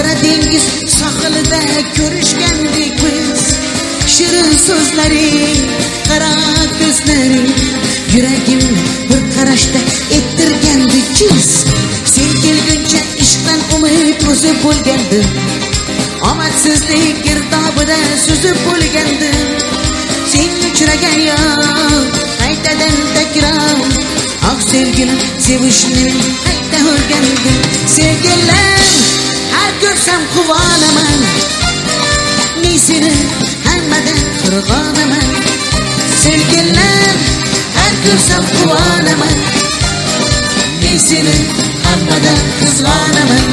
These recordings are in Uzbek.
Qara dengiz sohilida ko'rishgandik biz. Shirin so'zlaring, qara ko'zlaring, yuragim bir qarashda ettirgandi chiz. Sen kelguncha ishqdan umid o'zib bo'lgandim. Omadsizlik girdobida suzib bo'lgandim. Sen uchragan yo'q, qaytadan takror. Ah sevgilim, sevishni qayta o'rgandim. Sevgilim, har ko'rsam quvonaman. Men seni hammadan qirg'onaman. Sevgilim, har ko'rsam quvonaman. Men seni hammadan qizg'onaman.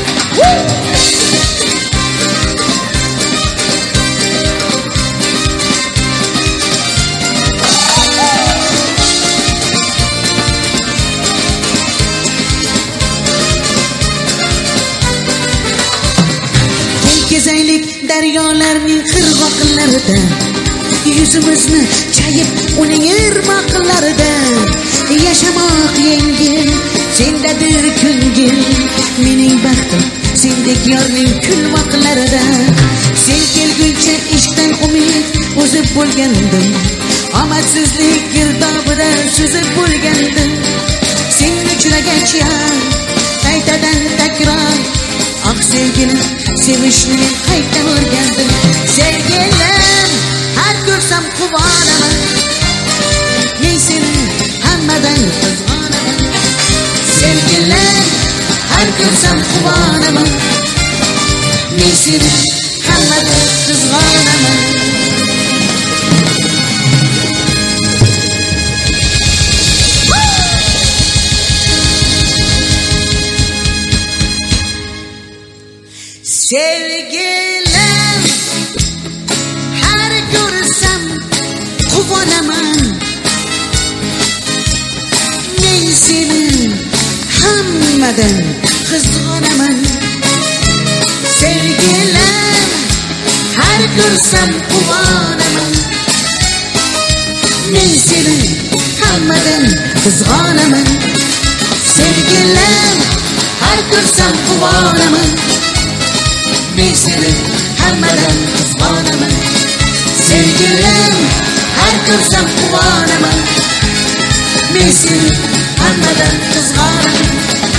Kezaylik daryolarning qirg'oqlarida, yuzimizni chayib uning irmoqlarida. Yashamoq yengil, sendadir ko'ngil, mening baxtim sendek yorning kulmoqlarida. Sen kelguncha ishqdan umid o'zib bo'lgandim. Omadsizlik girdobida suzib bo'lgandim. Sen uchragach qaytadan takror. Ah sevgilim, sevishni qayta o'rgandim. Sevgilim, har ko'rsam quvonaman. Men seni hammadan qizg'onaman. Sevgilim, har ko'rsam quvonaman. Men seni hammadan qizg'onaman. Sevgilim, har ko'rsam quvonaman. Men seni hammadan qizg'onaman. Sevgilim, har ko'rsam quvonaman. Men seni hammadan qizg'onaman. Sevgilim, har ko'rsam quvonaman. Men seni hammadan qizg'onaman. Sevgilim, har ko'rsam quvonaman. Men seni hammadan qizg'onaman.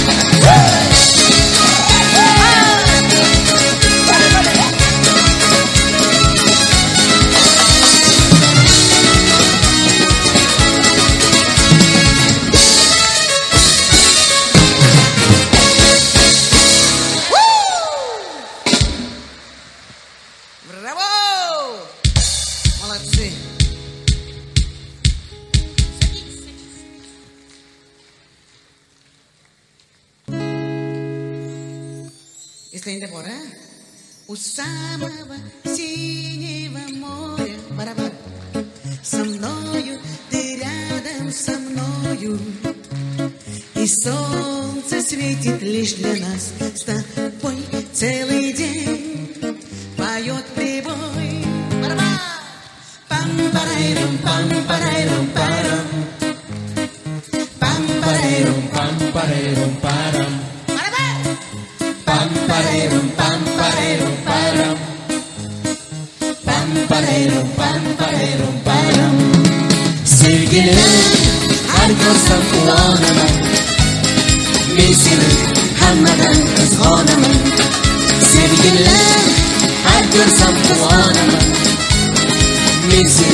Если пора, у самого синего моря, барабан, со мною, ты рядом со мною, и солнце светит лишь для нас с тобой целый день, поет прибой, барабан, пам-парайрум, пам-парайрум, парам, пам-парайрум, пам-парайрум, парам. Pam parerum pam parerum param, pam parerum param. Sevgilim, her ko'rsam quvonaman. Men seni hammadan qizg'onaman. Sevgilim, her ko'rsam quvonaman. Men seni